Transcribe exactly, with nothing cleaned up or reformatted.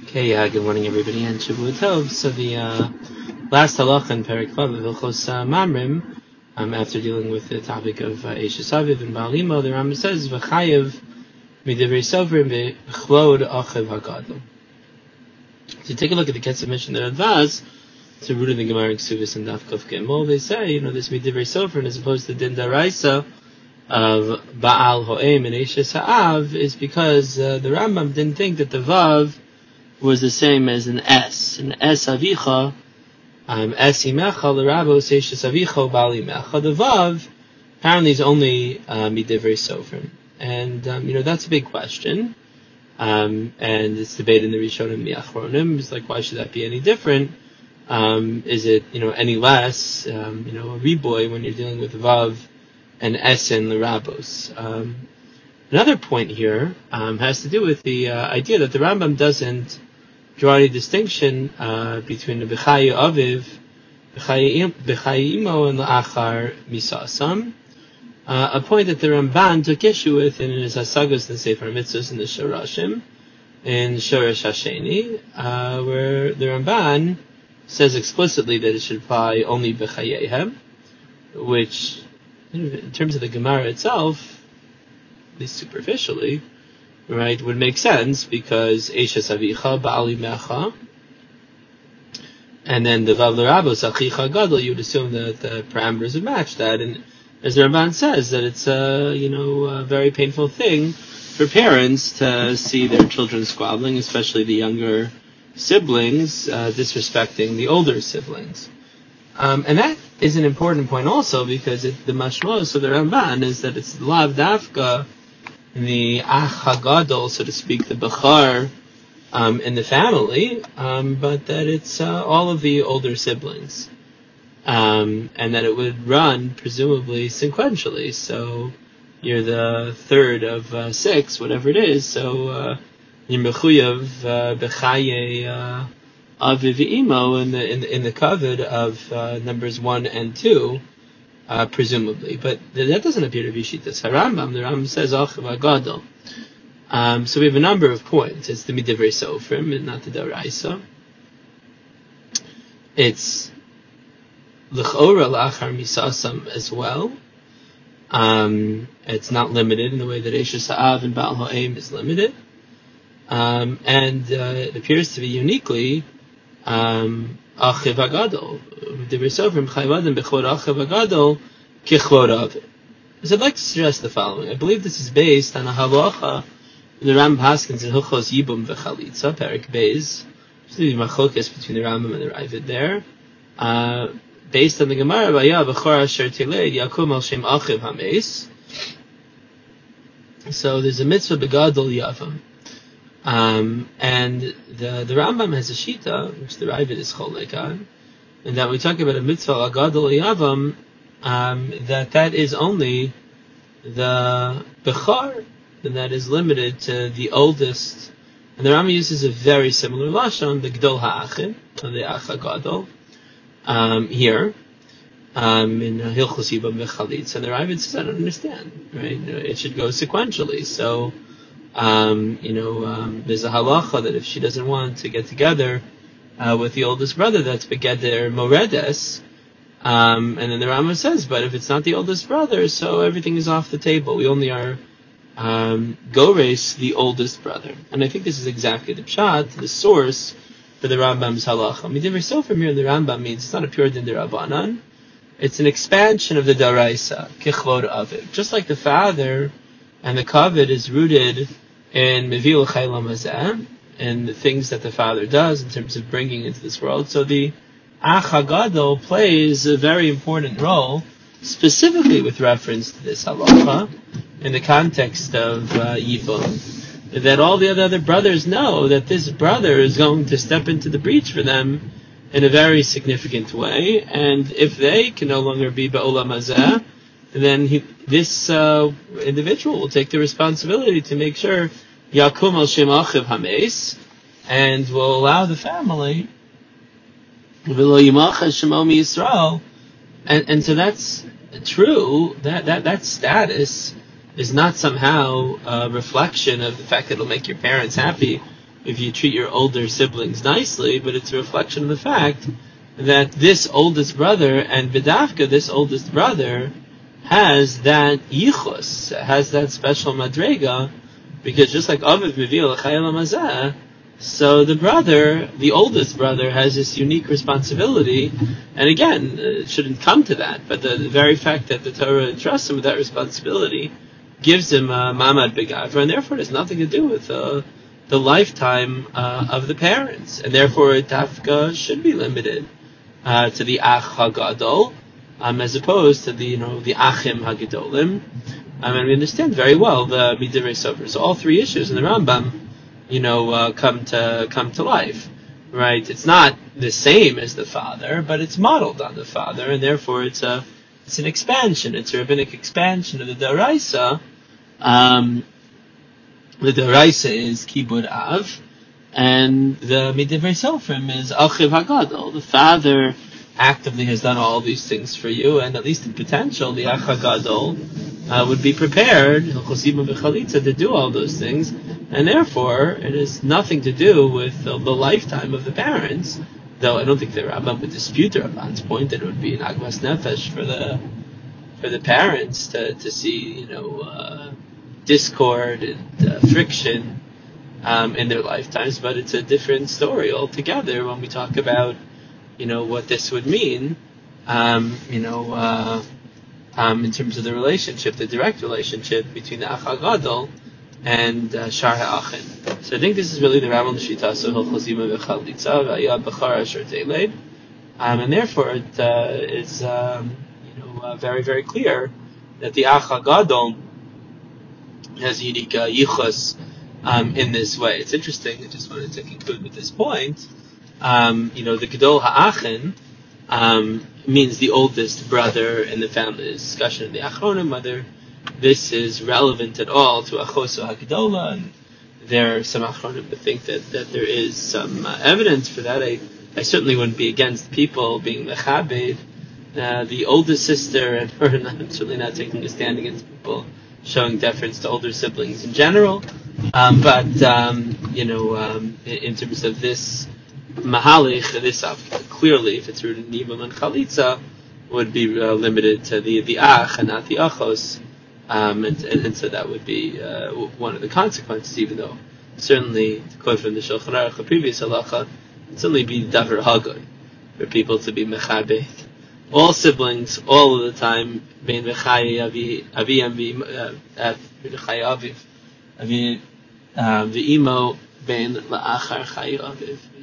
Okay, uh, good morning everybody and Shavua Tov. So the uh, last halacha in Perek Vav of Hilchos uh, Mamrim, um, after dealing with the topic of uh, Eishes Aviv and Baal Imo, the Rambam says v'chayev midivrei sovrim v'chlod achiv hagadol. So you take a look at the Ketzer Mishnah that Advaz, it's a root of the Gemara in Ksubis and Daf Kuf Gimel. They say, you know, this midivrei sovrim as opposed to din daraisa of Baal Ho'em and Eishes Ha'av is because uh, the Rambam didn't think that the Vav was the same as an S. An S avicha, um, S imecha, l'rabos eishes avicha, bal imecha. The Vav apparently is only uh, midivrei sofrim. And, um, you know, that's a big question. Um, and it's debated in the Rishonim, the Achronim. It's like, why should that be any different? Um, is it, you know, any less, um, you know, a reboy when you're dealing with Vav and S in l'rabos? Um, another point here um, has to do with the uh, idea that the Rambam doesn't draw any distinction uh, between the B'chayi Aviv, B'chayi Imo, and L'achar Misasam. Uh, a point that the Ramban took issue with in his Hasagas and Sefer Mitzvos in the Shorashim, in Shoresh Hasheni, uh, where the Ramban says explicitly that it should apply only B'chayehem, which, in terms of the Gemara itself, at least superficially, right, would make sense because Eishes Avicha, Ba'ali Mecha, and then the Vav L'Rabos, Achicha Gadol, you would assume that the parameters would match that. And as the Ramban says, that it's a, you know, a very painful thing for parents to see their children squabbling, especially the younger siblings, uh, disrespecting the older siblings. Um, and that is an important point also because it, the mashmos of the Ramban is that it's Lav Dafka, the Ach HaGadol, so to speak, the Bechar um, in the family, um, but that it's uh, all of the older siblings. Um, and that it would run, presumably, sequentially. So you're the third of uh, six, whatever it is, so uh, you're Mechuyav B'chaye Aviv Imo in the, in the, in the covet of uh, numbers one and two, Uh, presumably, but that doesn't appear to be Shitas HaRambam. The Rambam says Achiv HaGadol. Um, so we have a number of points. It's the Midivrei Sofrim and not the Daraisa. It's L'chora L'achar Misasam as well. Um, it's not limited in the way that Eishes Ha'av and Baal Ha'em is limited. Um, and uh, it appears to be uniquely um, Achiv HaGadol. So I'd like to suggest the following. I believe this is based on a halacha in the Rambam Haskins in Hilchos Yibum V'Chalitza, Perek Beis. There's the machlokas between the Rambam and the Ravid there. Uh, based on the Gemara, V'ya B'chor Asher Tilei Yakum Al Shem Achiv Hameis. So there's a mitzvah Begadol Yavam. Um, and the, the Rambam has a shita, which the Ravid is Cholek on, and that we talk about a mitzvah Agadol Yavam, um, that that is only the Bechar, and that is limited to the oldest. And the Rambam uses a very similar lashon, the Gdol Ha'achim, the Ach HaGadol, um, here, um, in Hilchos Yibam V'Chalitz. And the Ravid says, I don't understand, right? It should go sequentially. So, um, you know, um, there's a halacha that if she doesn't want to get together Uh, with the oldest brother, that's Begeder Moredes. Um, and then the Rambam says, but if it's not the oldest brother, so everything is off the table. We only are um, Gores, the oldest brother. And I think this is exactly the pshat, the source for the Rambam's halacha. Midivrei Sofrim here in the Rambam means it's not a pure din d'Rabbanan. It's an expansion of the Daraisa, Kichlod Aviv. Just like the father and the kavod is rooted in Mevil Chaylam Hazeh, and the things that the father does in terms of bringing into this world. So the Ach HaGadol plays a very important role, specifically with reference to this halacha, in the context of uh, Yibum, that all the other brothers know that this brother is going to step into the breach for them in a very significant way, and if they can no longer be Ba'olam Hazeh, then he, this uh, individual will take the responsibility to make sure Yakum al Shem Achiv Hameis, and will allow the family V'lo Yimachas Shemo Yisrael, and and so that's true. That that that status is not somehow a reflection of the fact that it'll make your parents happy if you treat your older siblings nicely, but it's a reflection of the fact that this oldest brother, and B'dafka, this oldest brother, has that yichus, has that special madrega, because just like Aviv Mevil L'Chayil HaMazeh, so the brother, the oldest brother, has this unique responsibility, and again, it shouldn't come to that, but the, the very fact that the Torah entrusts him with that responsibility gives him a Mamad Begavra, and therefore it has nothing to do with uh, the lifetime uh, of the parents, and therefore Tafka should be limited uh, to the Ach HaGadol, um, as opposed to the, you know, the Achim HaGedolim. Um, and we understand very well the Midivrei Sofer. So all three issues in the Rambam, you know, uh, come to come to life, right? It's not the same as the father, but it's modeled on the father, and therefore it's a it's an expansion. It's a rabbinic expansion of the Daraisa. Um, the Daraisa is Kibud Av, and the Midivrei Sofrim is Achiv Hagadol. The father actively has done all these things for you, and at least in potential, the Ach Hagadol uh, would be prepared to do all those things, and therefore it has nothing to do with the, the lifetime of the parents. Though I don't think the Rambam would dispute the Rabban's point that it would be an Agmas Nefesh for the for the parents to, to see, you know, uh, discord and uh, friction um, in their lifetimes, but it's a different story altogether when we talk about, you know, what this would mean, um, you know, uh, um, in terms of the relationship, the direct relationship between the Ach HaGadol and uh, Shar HaAchin. So I think this is really the Rambam Shita, so Hilchosima V'Chalitza V'Ayad B'char Asher Teiled, um, and therefore it uh, is, um, you know, uh, very, very clear that the Ach HaGadol has unique uh, yichus um, in this way. It's interesting. I just wanted to conclude with this point. Um, you know, the Gedol Ha'achin um, means the oldest brother in the family. There's discussion in the Achronim whether this is relevant at all to Achoso HaGedola, and there are some Achronim that think that, that there is some uh, evidence for that. I, I certainly wouldn't be against people being Mechabed, uh, the oldest sister, and we're not, I'm certainly not taking a stand against people showing deference to older siblings in general. Um, but, um, you know, um, in, in terms of this Mahalich, this uh, clearly, if it's rooted in Yibam and Chalitza, would be uh, limited to the, the Ach and not the Achos. Um, and, and, and so that would be uh, one of the consequences, even though certainly, to quote from the Shulchan Aruch, the previous halacha, it'd certainly be Davar Hagod for people to be Mechabed. All siblings, all of the time, bein v'chayi avi avi avi v'chayi aviv avi v'imo bein la'achar chayi aviv.